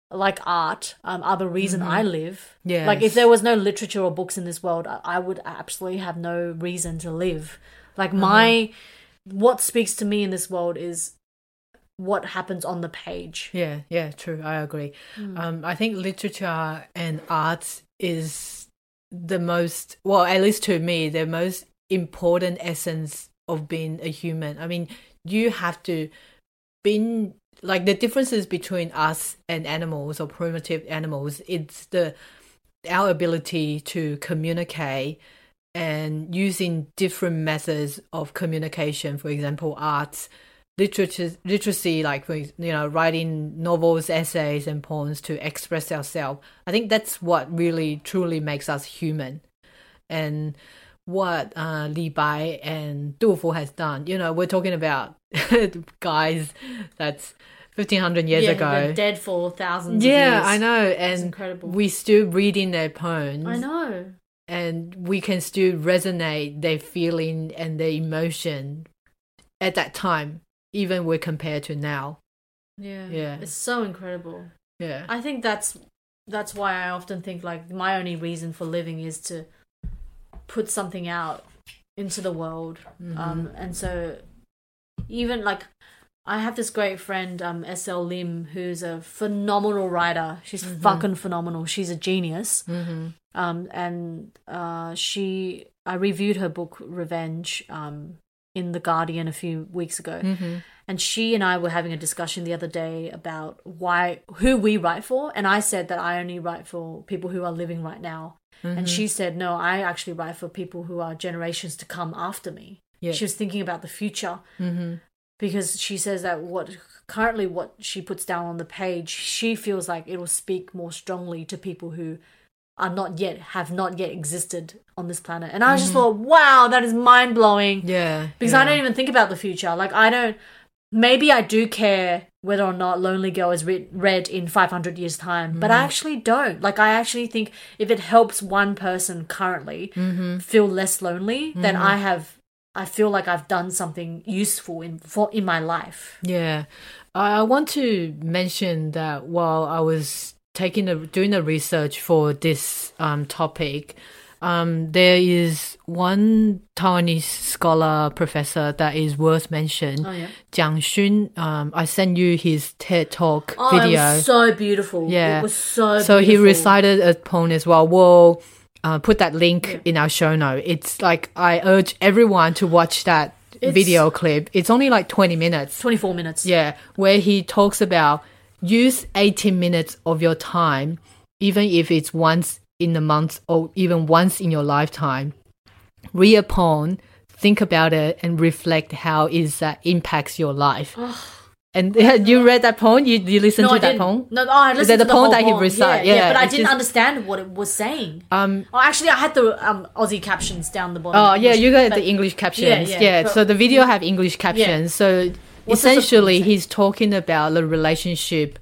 like art, are the reason I live. Yes. Like if there was no literature or books in this world, I would absolutely have no reason to live. Like what speaks to me in this world is what happens on the page. Yeah, true. I agree. I think literature and art is the most, well, at least to me, the most important essence of being a human. I mean, you have to be, like, the differences between us and animals or primitive animals, it's our ability to communicate and using different methods of communication. For example, arts, literacy, like, writing novels, essays and poems to express ourselves. I think that's what really truly makes us human. And what Li Bai and Du Fu has done, we're talking about guys that's 1,500 years ago. They're dead for thousands of years. Yeah, I know. And it's incredible. We still reading their poems. I know. And we can still resonate their feeling and their emotion at that time, even when compared to now. Yeah. It's so incredible. Yeah. I think that's why I often think, like, my only reason for living is to put something out into the world. And so even, like, I have this great friend, SL Lim, who's a phenomenal writer. She's fucking phenomenal. She's a genius. And I reviewed her book Revenge in The Guardian a few weeks ago. And she and I were having a discussion the other day about who we write for. And I said that I only write for people who are living right now. And she said, no, I actually write for people who are generations to come after me. Yeah. She was thinking about the future. Because she says that what she puts down on the page, she feels like it will speak more strongly to people who have not yet existed on this planet. And I just thought, wow, that is mind blowing. Yeah. Because I don't even think about the future. Like, maybe I do care whether or not Lonely Girl is read in 500 years' time, but I actually don't. Like, I actually think if it helps one person currently feel less lonely, then I feel like I've done something useful in my life. Yeah. I want to mention that while I was doing the research for this topic, there is one Taiwanese scholar professor that is worth mention. Jiang Xun. I sent you his TED Talk video. It was so beautiful. Yeah. It was so beautiful. So he recited a poem as well. We'll put that link in our show note. It's like, I urge everyone to watch that video clip. It's only like 20 minutes. 24 minutes. Yeah. Where he talks about use 18 minutes of your time, even if it's once in a month or even once in your lifetime. Read a poem, think about it, and reflect how that impacts your life. And you read that poem? You listened to that poem? No, I listened to the poem whole that he recited. Yeah, but I didn't understand what it was saying. Actually, I had the Aussie captions down the bottom. Oh, yeah, you got the English captions. Yeah, so the video have English captions. So essentially, he's talking about the relationship.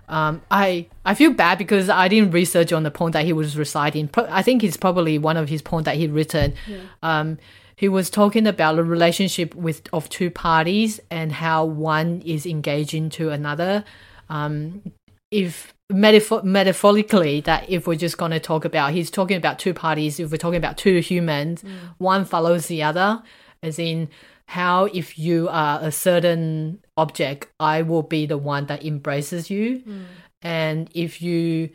I feel bad because I didn't research on the poem that he was reciting. I think it's probably one of his poems that he written. He was talking about the relationship of two parties and how one is engaging to another. If metaphorically, that if we're just going to talk about, he's talking about two parties. If we're talking about two humans, one follows the other, as in how if you are a certain object, I will be the one that embraces you. And if you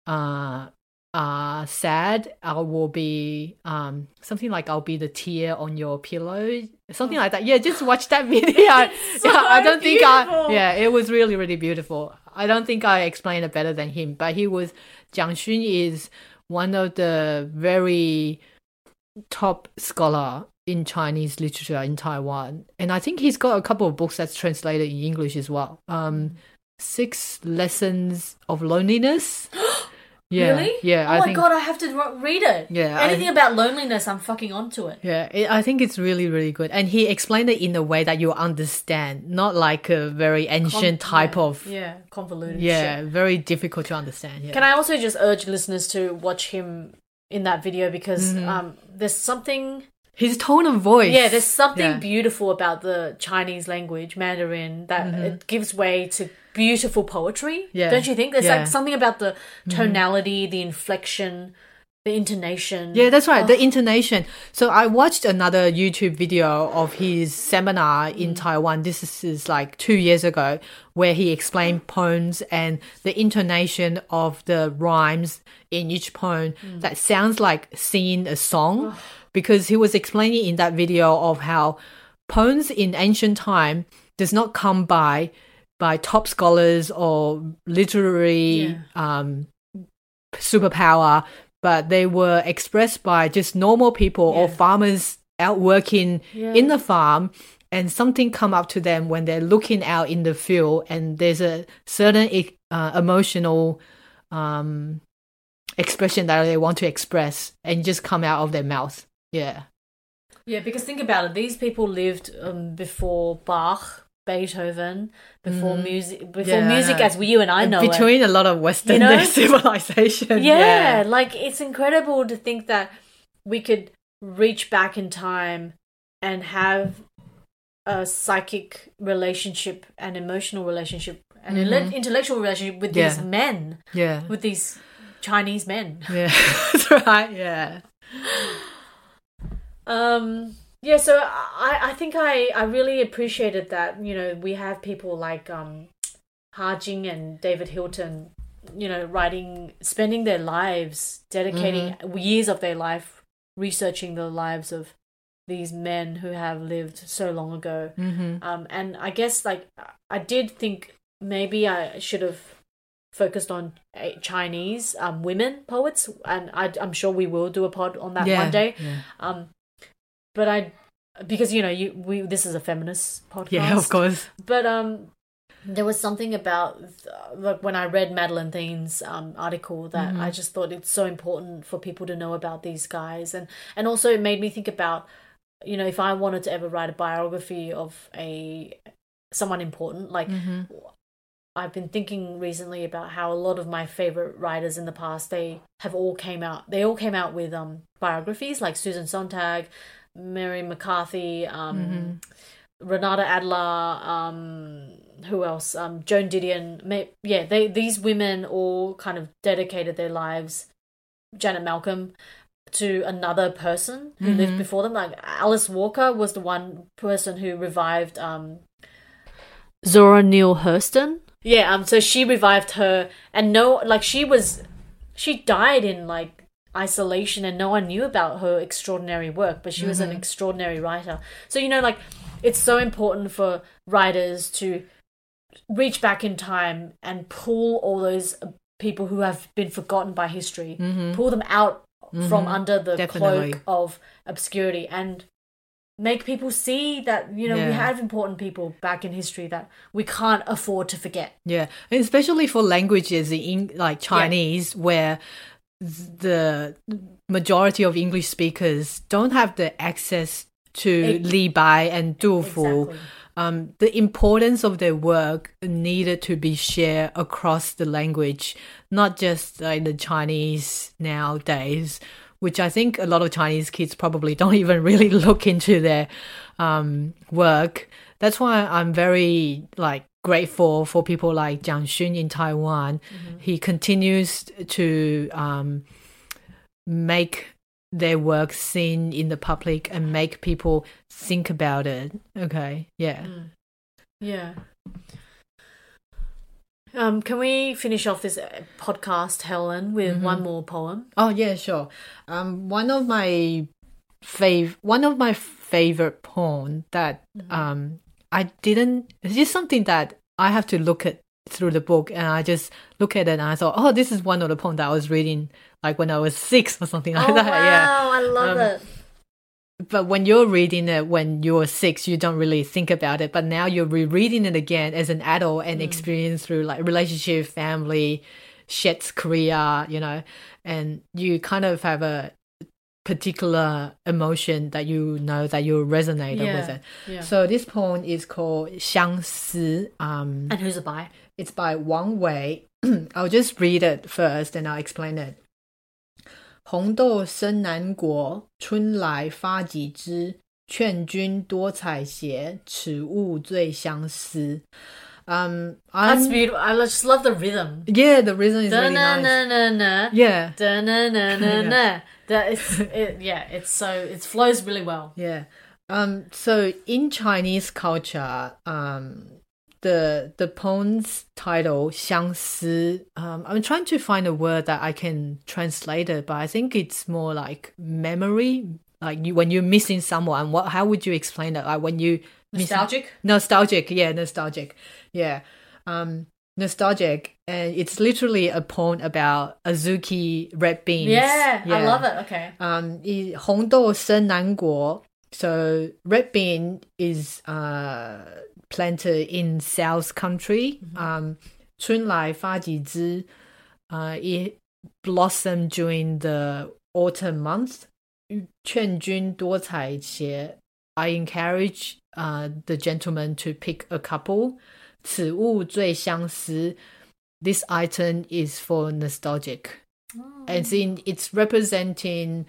sad, I will be something like I'll be the tear on your pillow, something like that. Yeah, just watch that video. I don't think it was really, really beautiful. I don't think I explained it better than him, but Jiang Xun is one of the very top scholar in Chinese literature in Taiwan, and I think he's got a couple of books that's translated in English as well. 6 Lessons of Loneliness. Yeah, really? Yeah. Oh my God, I have to read it. Yeah. Anything about loneliness, I'm fucking onto it. Yeah, I think it's really, really good. And he explained it in a way that you understand, not like a very ancient type of... Yeah, convoluted shit. Very difficult to understand. Yeah. Can I also just urge listeners to watch him in that video because there's something... His tone of voice. Yeah, there's something beautiful about the Chinese language, Mandarin, that it gives way to beautiful poetry. Yeah. Don't you think? There's Yeah. like something about the tonality, the inflection, the intonation. Yeah, that's right. The intonation. So I watched another YouTube video of his seminar in Taiwan. This is like 2 years ago, where he explained poems and the intonation of the rhymes in each poem that sounds like singing a song, because he was explaining in that video of how poems in ancient time does not come by top scholars or literary superpower, but they were expressed by just normal people or farmers out working in the farm, and something come up to them when they're looking out in the field, and there's a certain emotional expression that they want to express and just come out of their mouth. Yeah. Yeah, because think about it. These people lived before Bach, Beethoven, before music, music as you and I know it. Between a lot of Western civilization. Yeah, like it's incredible to think that we could reach back in time and have a psychic relationship, an emotional relationship, an intellectual relationship with these men. Yeah. With these Chinese men. Yeah, that's right. Yeah. Yeah, so I think I really appreciated that, you know, we have people like Ha Jing and David Hilton, you know, spending their lives, dedicating years of their life researching the lives of these men who have lived so long ago. And I guess, like, I did think maybe I should have focused on Chinese women poets, and I'm sure we will do a pod on that one day. But because, you know, this is a feminist podcast. Yeah, of course. But there was something about, like, when I read Madeline Thiene's article that I just thought it's so important for people to know about these guys. And also it made me think about, you know, if I wanted to ever write a biography of someone important, like, I've been thinking recently about how a lot of my favorite writers in the past, they all came out with biographies, like Susan Sontag, Mary McCarthy, Renata Adler, who else? Joan Didion. These women all kind of dedicated their lives, Janet Malcolm, to another person who lived before them. Like Alice Walker was the one person who revived Zora Neale Hurston. Yeah, so she revived her, and she died in like isolation, and no one knew about her extraordinary work, but she was an extraordinary writer. So, you know, like, it's so important for writers to reach back in time and pull all those people who have been forgotten by history, pull them out from under the cloak of obscurity, and make people see that, you know, we have important people back in history that we can't afford to forget. Yeah, and especially for languages like Chinese, where the majority of English speakers don't have the access to Li Bai and Du Fu. Exactly. The importance of their work needed to be shared across the language, not just like the Chinese nowadays, which I think a lot of Chinese kids probably don't even really look into their work. That's why I'm very grateful for people like Jiang Xun in Taiwan. He continues to make their work seen in the public and make people think about it. Okay, yeah. Yeah. Can we finish off this podcast, Helen, with one more poem? Oh yeah, sure. One of my favorite poem that it's just something that I have to look at through the book, and I just look at it and I thought, oh, this is one of the poems that I was reading like when I was 6 or something like that. Wow, yeah. I love it. But when you're reading it when you're 6, you don't really think about it. But now you're rereading it again as an adult and experience through like relationship, family, shit's career, you know, and you kind of have a particular emotion that you know that you resonate with it. Yeah. So this poem is called 相思. And who's it by? It's by Wang Wei. I'll just read it first and I'll explain it. 红豆生南国，春来发几枝。劝君多采撷，此物最相思。 That's beautiful. I just love the rhythm. Yeah, the rhythm is really nice. Da-na-na-na-na. Yeah. Da-na-na-na-na. It flows really well. Yeah. So in Chinese culture, the poem's title 相思, I'm trying to find a word that I can translate it, but I think it's more like memory. Like when you're missing someone, how would you explain it? Like when you Nostalgic? Nostalgic, yeah. Nostalgic, and it's literally a poem about Azuki red beans. Yeah, I love it. Okay. 红豆生南国. So red bean is planted in South Country. 春来发几枝. It blossomed during the autumn month. 劝君多采撷. I encourage the gentleman to pick a couple. 此物最相思. This item is for nostalgic. As in, it's representing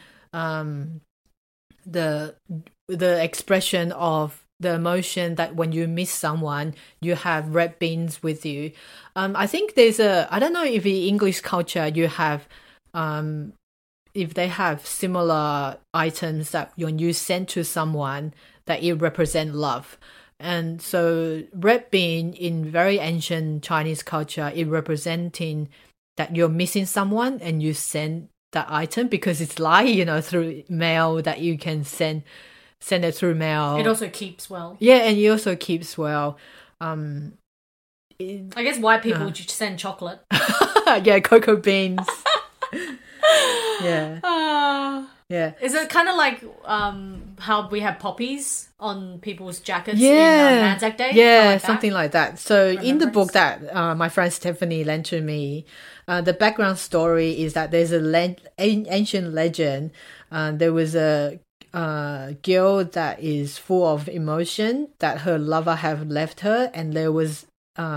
the expression of the emotion that when you miss someone, you have red beans with you. I think I don't know if in English culture you have, if they have similar items that when you send to someone that it represent love. And so red bean in very ancient Chinese culture, it representing that you're missing someone and you send that item because it's through mail that you can send it through mail. It also keeps well. Yeah, and it also keeps well. I guess white people would send chocolate. Yeah, cocoa beans. Yeah. Yeah. Is it kind of like how we have poppies on people's jackets in Anzac Day? Yeah, something like that. So in the book that my friend Stephanie lent to me, the background story is that there's an ancient legend. There was a girl that is full of emotion that her lover have left her, and there was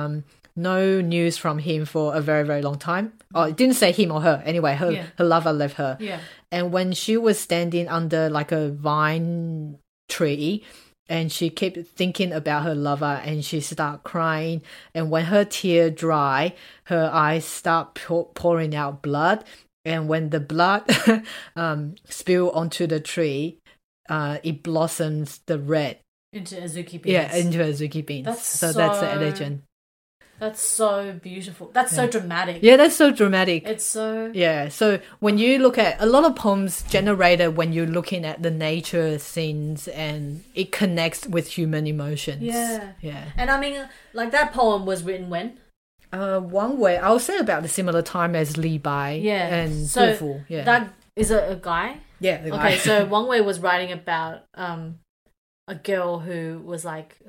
no news from him for a very, very long time. Oh, it didn't say him or her. Anyway, her lover left her. Yeah. And when she was standing under like a vine tree, and she kept thinking about her lover, and she started crying. And when her tear dry, her eyes start pouring out blood. And when the blood spill onto the tree, it blossoms the red into Azuki beans. Yeah, into Azuki beans. That's the legend. That's so beautiful. That's so dramatic. Yeah, that's so dramatic. It's so... Yeah, so when you look at... A lot of poems generated when you're looking at the nature scenes and it connects with human emotions. Yeah. Yeah. And I mean, like that poem was written when? One way, I'll say about the similar time as Li Bai and so Du Fu. Yeah. That is a guy? Yeah, the guy. Okay, so Wang Wei was writing about a girl who was like...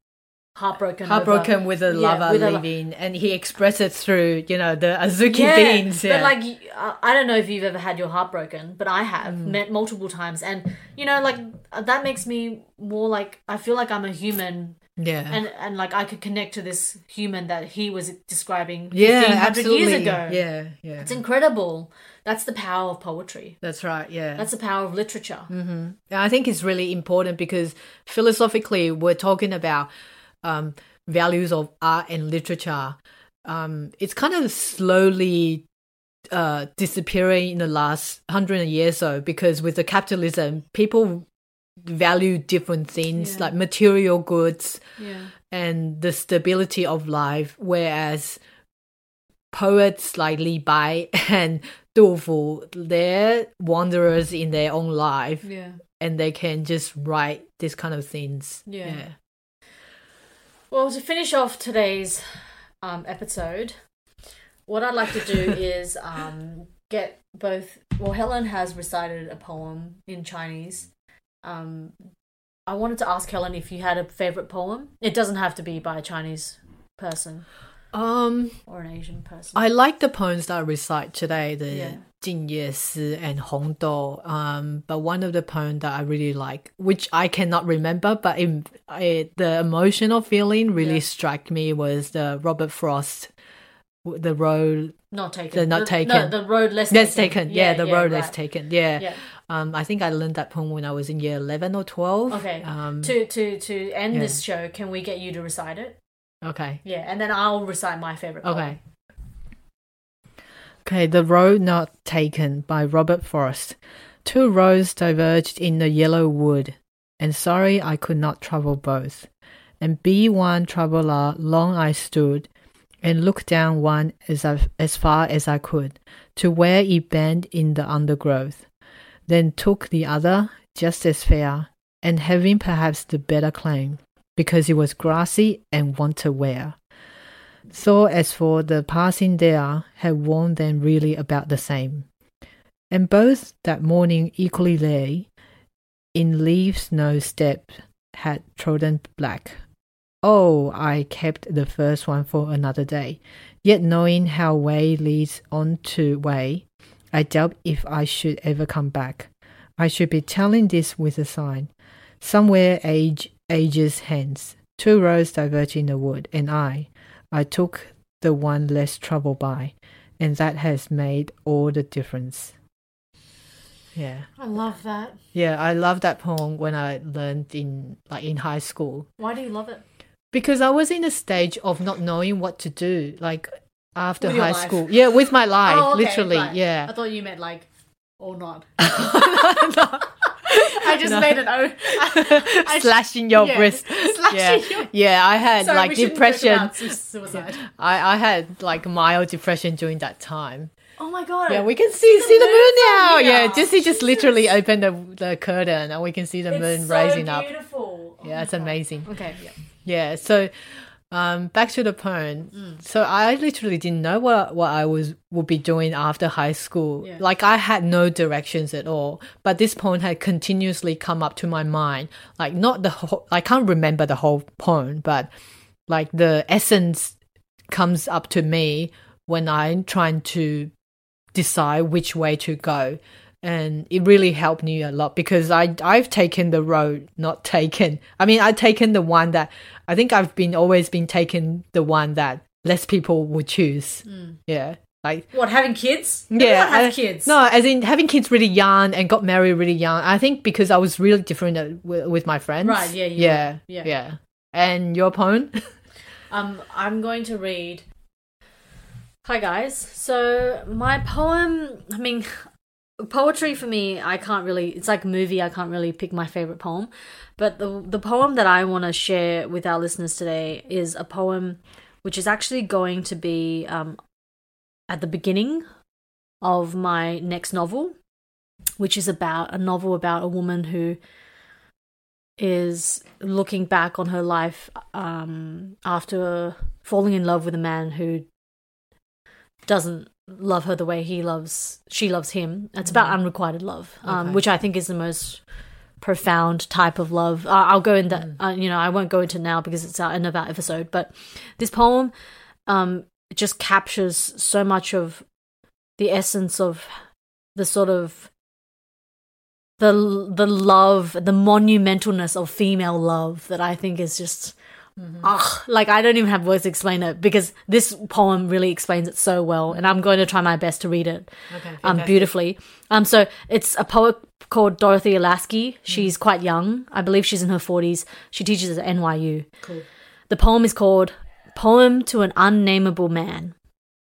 heartbroken with a lover leaving, and he expressed it through the Azuki beans. But like I don't know if you've ever had your heart broken, but I have met multiple times, and like that makes me more like I feel like I'm a human. Yeah, and like I could connect to this human that he was describing 1,500 years ago. Yeah, it's incredible. That's the power of poetry. That's right. Yeah, that's the power of literature. Mm-hmm. I think it's really important because philosophically we're talking about values of art and literature. It's kind of slowly disappearing in the last 100 years or so because with the capitalism, people value different things like material goods and the stability of life, whereas poets like Li Bai and Du Fu, they're wanderers in their own life and they can just write these kind of things. Yeah. Well, to finish off today's episode, what I'd like to do is get both... Well, Helen has recited a poem in Chinese. I wanted to ask Helen if you had a favourite poem. It doesn't have to be by a Chinese person or an Asian person. I like the poems that I recite today, the Jing Ye Si and Hong Do. But one of the poems that I really like, which I cannot remember, but the emotional feeling really struck me, was the Robert Frost, The Road Not Taken. The Not Taken. No, The Road Less Taken. Less Taken. Yeah, The Road Less right. Taken. Yeah. I think I learned that poem when I was in year 11 or 12. Okay. To end this show, can we get you to recite it? Okay. Yeah, and then I'll recite my favorite poem. Okay. Okay, The Road Not Taken by Robert Frost. 2 roads diverged in the yellow wood, and sorry I could not travel both. And be one traveller long I stood, and looked down one as far as I could, to where it bent in the undergrowth. Then took the other, just as fair, and having perhaps the better claim, because it was grassy and wanted wear. Thought as for the passing there had worn them really about the same. And both that morning equally lay, in leaves no step had trodden black. Oh, I kept the first one for another day, yet knowing how way leads on to way, I doubt if I should ever come back. I should be telling this with a sign. Somewhere ages hence, 2 roads diverge in the wood, and I took the one less trouble by, and that has made all the difference. Yeah. I love that. Yeah, I love that poem when I learned in high school. Why do you love it? Because I was in a stage of not knowing what to do, like after With your high life? school. Yeah, with my life, Oh, okay, literally. right. Yeah. I thought you meant like, or not. No. I just made an O. Slashing your yeah, wrist. slashing your- Yeah, I had Sorry, like we shouldn't depression. talk about suicide. I had like mild depression during that time. Oh my god. Yeah, we can see the moon now. from Yeah, here. Jessie just literally opened the curtain and we can see the It's moon so rising up. beautiful. Oh Yeah, my it's God. amazing. Okay. Yeah. Yeah, so back to the poem. So I literally didn't know what I would be doing after high school. Yeah. Like I had no directions at all. But this poem had continuously come up to my mind. Like not the whole, I can't remember the whole poem, but like the essence comes up to me when I'm trying to decide which way to go. And it really helped me a lot because I've taken the road not taken. I mean, I've taken the one that I think I've always been taking the one that less people would choose. Yeah. Like What, having kids? yeah, Everyone has kids. No, as in having kids really young and got married really young. I think because I was really different with my friends. Right, yeah, you yeah, were. Yeah. yeah. And your poem? I'm going to read. Hi guys. So my poem, I mean, poetry for me, I can't really, it's like a movie, I can't really pick my favorite poem. But the poem that I want to share with our listeners today is a poem which is actually going to be at the beginning of my next novel, which is a novel about a woman who is looking back on her life after falling in love with a man who doesn't love her the way she loves him. It's about unrequited love, which I think is the most profound type of love. I'll go in that, I won't go into it now because it's in our episode, but this poem it just captures so much of the essence of the sort of the love, the monumentalness of female love that I think is just like I don't even have words to explain it because this poem really explains it so well, and I'm going to try my best to read it beautifully. So it's a poet called Dorothy Lasky. She's quite young. I believe she's in her 40s. She teaches at NYU. Cool. The poem is called Poem to an Unnameable Man.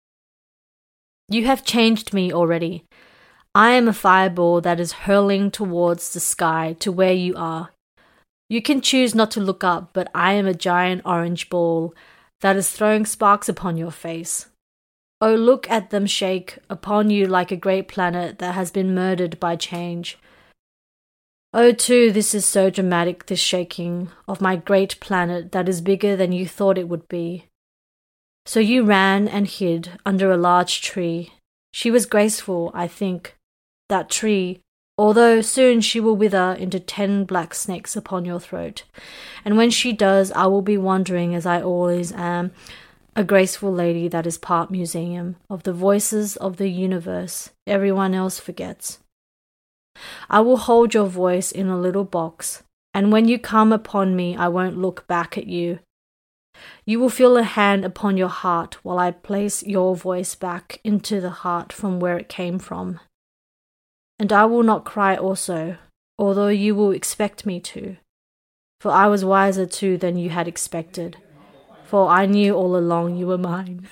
You have changed me already. I am a fireball that is hurling towards the sky to where you are. You can choose not to look up, but I am a giant orange ball that is throwing sparks upon your face. Oh, look at them shake upon you like a great planet that has been murdered by change. Oh, too, this is so dramatic, this shaking of my great planet that is bigger than you thought it would be. So you ran and hid under a large tree. She was graceful, I think, that tree, although soon she will wither into 10 black snakes upon your throat. And when she does, I will be wondering, as I always am, a graceful lady that is part museum of the voices of the universe everyone else forgets. I will hold your voice in a little box, and when you come upon me, I won't look back at you. You will feel a hand upon your heart while I place your voice back into the heart from where it came from. And I will not cry also, although you will expect me to, for I was wiser too than you had expected. For I knew all along you were mine.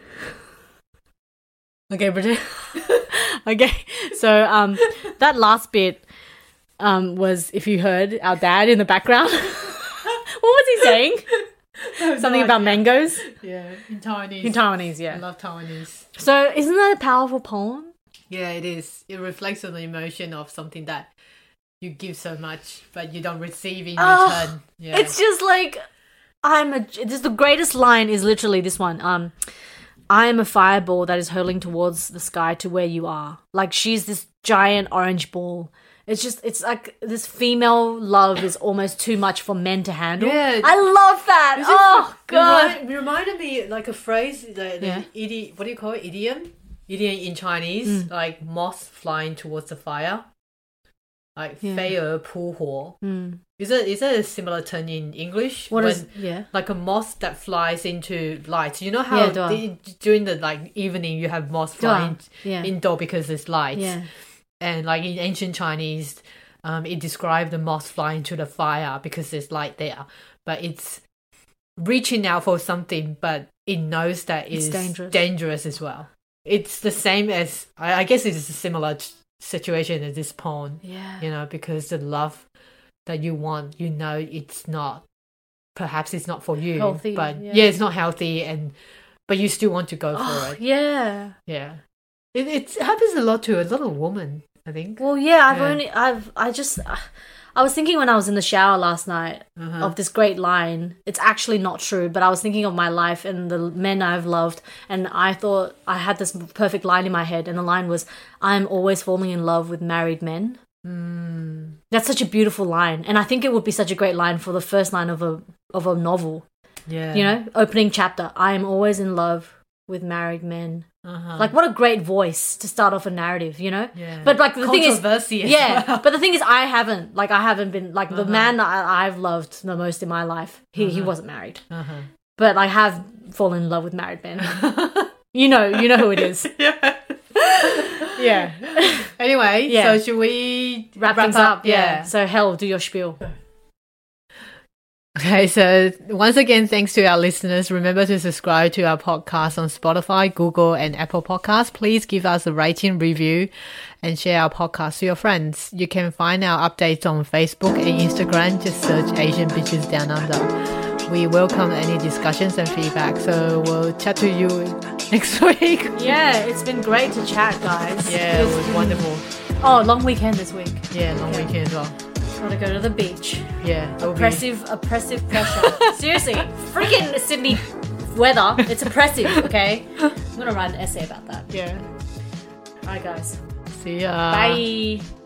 Okay, pretend. Okay, so that last bit was, if you heard our dad in the background. What was he saying? Something about mangoes? Yeah, in Taiwanese. In Taiwanese, yeah. I love Taiwanese. So isn't that a powerful poem? Yeah, it is. It reflects on the emotion of something that you give so much, but you don't receive in return. Yeah. It's just like, the greatest line is literally this one. I am a fireball that is hurling towards the sky to where you are. Like, she's this giant orange ball. It's like this female love is almost too much for men to handle. Yeah. I love that. Oh, God. It reminded me like a phrase, what do you call it? Idiom? Idiom in Chinese, like moth flying towards the fire. Like, 飞蛾扑火. Is it a similar term in English? Like a moth that flies into light. You know how during the like evening you have moths flying indoor because it's light. Yeah. And like in ancient Chinese, it described the moth flying to the fire because there's light there. But it's reaching out for something, but it knows that it's dangerous as well. It's the same as, I guess it's a similar situation as this poem. Yeah. You know, because the love that you want, you know, perhaps it's not for you. Healthy. But it's not healthy, but you still want to go for it. Yeah. Yeah. It happens a lot to a lot of women, I think. Well, yeah, I was thinking when I was in the shower last night of this great line. It's actually not true, but I was thinking of my life and the men I've loved, and I thought I had this perfect line in my head, and the line was, I'm always falling in love with married men. That's such a beautiful line, and I think it would be such a great line for the first line of a novel. Yeah. You know, opening chapter, I am always in love with married men. Like, what a great voice to start off a narrative, you know? Yeah. But like the thing is, but the thing is, I haven't been like the man that I've loved the most in my life. He wasn't married, but I have fallen in love with married men. you know who it is. Yeah. Anyway, so should we wrap things up? Yeah. So Hel, do your spiel. Okay, so once again, thanks to our listeners. Remember to subscribe to our podcast on Spotify, Google, and Apple Podcasts. Please give us a rating, review, and share our podcast to your friends. You can find our updates on Facebook and Instagram. Just search Asian Bitches Down Under. We welcome any discussions and feedback. So we'll chat to you next week. Yeah, it's been great to chat, guys. Yeah, it was wonderful. Oh, long weekend this week. Yeah, long weekend as well. Gotta go to the beach. Yeah. Oppressive pressure. Seriously, freaking Sydney weather. It's oppressive, okay? I'm gonna write an essay about that. Yeah. Alright, guys. See ya. Bye.